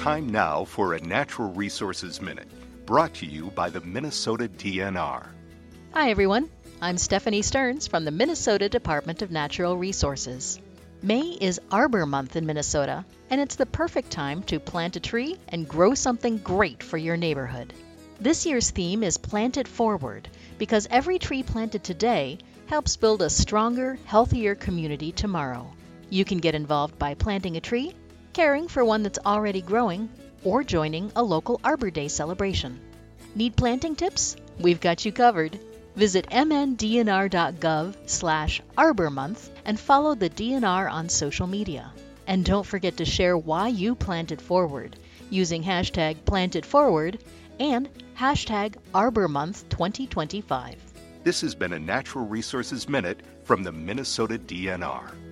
Time now for a Natural Resources Minute, brought to you by the Minnesota DNR. Hi everyone, I'm Stephanie Stearns from the Minnesota Department of Natural Resources. May is Arbor Month in Minnesota, and it's the perfect time to plant a tree and grow something great for your neighborhood. This year's theme is Plant It Forward, because every tree planted today helps build a stronger, healthier community tomorrow. You can get involved by planting a tree, caring for one that's already growing, or joining a local Arbor Day celebration. Need planting tips? We've got you covered. Visit mndnr.gov/Arbor Month and follow the DNR on social media. And don't forget to share why you planted forward using hashtag #PlantItForward and hashtag Arbor Month 2025. This has been a Natural Resources Minute from the Minnesota DNR.